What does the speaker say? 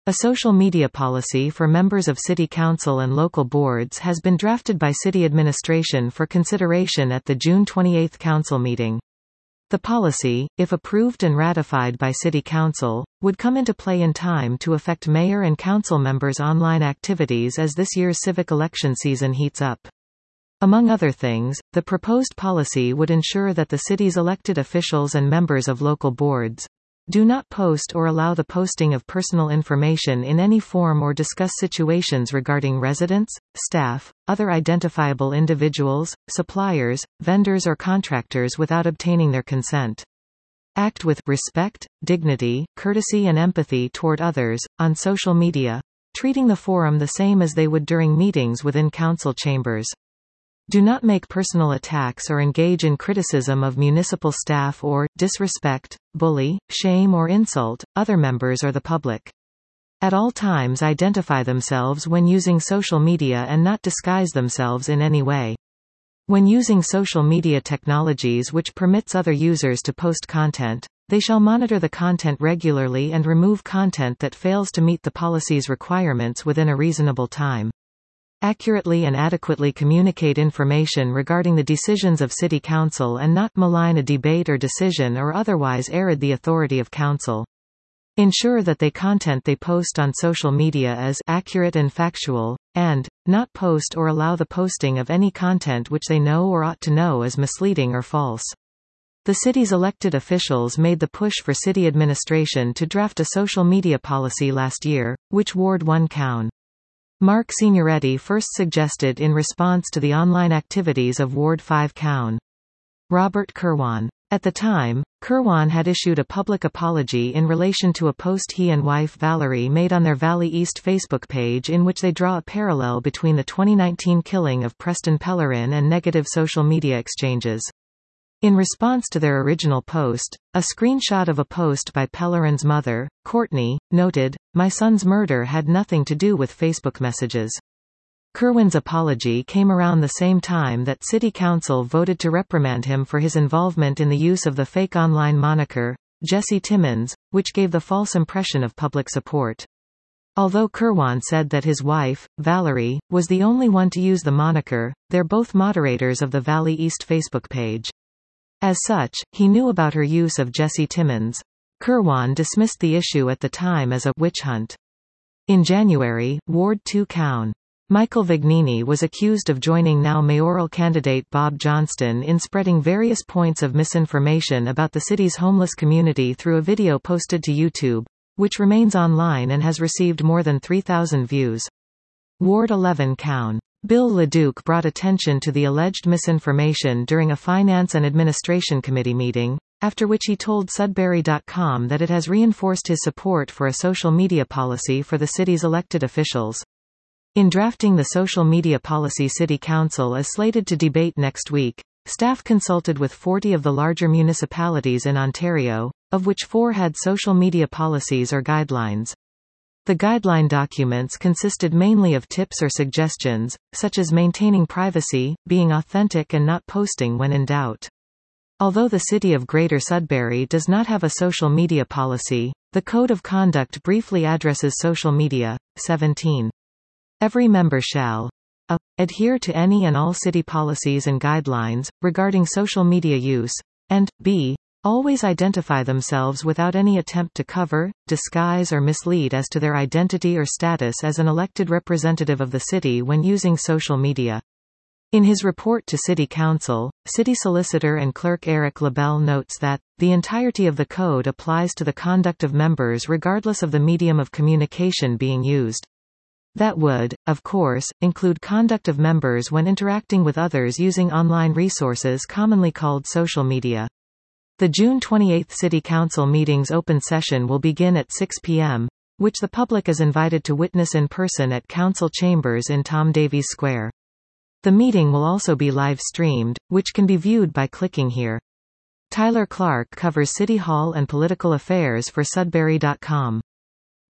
A social media policy for members of City Council and local boards has been drafted by City Administration for consideration at the June 28 Council meeting. The policy, if approved and ratified by City Council, would come into play in time to affect mayor and council members' online activities as this year's civic election season heats up. Among other things, the proposed policy would ensure that the city's elected officials and members of local boards do not post or allow the posting of personal information in any form or discuss situations regarding residents, staff, other identifiable individuals, suppliers, vendors or contractors without obtaining their consent. Act with respect, dignity, courtesy and empathy toward others, on social media, treating the forum the same as they would during meetings within council chambers. Do not make personal attacks or engage in criticism of municipal staff or disrespect, bully, shame or insult other members or the public. At all times identify themselves when using social media and not disguise themselves in any way. When using social media technologies which permits other users to post content, they shall monitor the content regularly and remove content that fails to meet the policy's requirements within a reasonable time. Accurately and adequately communicate information regarding the decisions of City Council and not malign a debate or decision or otherwise erode the authority of Council. Ensure that the content they post on social media is accurate and factual, and not post or allow the posting of any content which they know or ought to know is misleading or false. The city's elected officials made the push for city administration to draft a social media policy last year, which Ward 1 Coun. Mark Signoretti first suggested in response to the online activities of Ward 5 Coun. Robert Kirwan. At the time, Kirwan had issued a public apology in relation to a post he and wife Valerie made on their Valley East Facebook page in which they draw a parallel between the 2019 killing of Preston Pellerin and negative social media exchanges. In response to their original post, a screenshot of a post by Pellerin's mother, Courtney, noted, "My son's murder had nothing to do with Facebook messages." Kirwan's apology came around the same time that City Council voted to reprimand him for his involvement in the use of the fake online moniker, Jesse Timmons, which gave the false impression of public support. Although Kirwan said that his wife, Valerie, was the only one to use the moniker, they're both moderators of the Valley East Facebook page. As such, he knew about her use of Jesse Timmons. Kirwan dismissed the issue at the time as a witch hunt. In January, Ward 2 Coun. Michael Vignini was accused of joining now mayoral candidate Bob Johnston in spreading various points of misinformation about the city's homeless community through a video posted to YouTube, which remains online and has received more than 3,000 views. Ward 11 Coun. Bill LeDuc brought attention to the alleged misinformation during a Finance and Administration Committee meeting, after which he told Sudbury.com that it has reinforced his support for a social media policy for the city's elected officials. In drafting the social media policy City Council is slated to debate next week, staff consulted with 40 of the larger municipalities in Ontario, of which 4 had social media policies or guidelines. The guideline documents consisted mainly of tips or suggestions, such as maintaining privacy, being authentic and not posting when in doubt. Although the City of Greater Sudbury does not have a social media policy, the Code of Conduct briefly addresses social media. 17. Every member shall a. Adhere to any and all city policies and guidelines, regarding social media use, and b. Always identify themselves without any attempt to cover, disguise or mislead as to their identity or status as an elected representative of the city when using social media. In his report to City Council, City Solicitor and Clerk Eric LaBelle notes that, the entirety of the code applies to the conduct of members regardless of the medium of communication being used. That would, of course, include conduct of members when interacting with others using online resources commonly called social media. The June 28 City Council meeting's open session will begin at 6 p.m., which the public is invited to witness in person at Council Chambers in Tom Davies Square. The meeting will also be live-streamed, which can be viewed by clicking here. Tyler Clark covers City Hall and political affairs for Sudbury.com.